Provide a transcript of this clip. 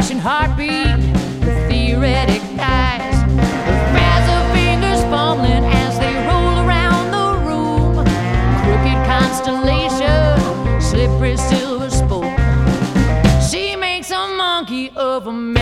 racing heartbeat, the theoretic eyes, the fast of fingers fumbling as they roll around the room. Crooked constellation, slippery silver spoke. She makes a monkey of a man.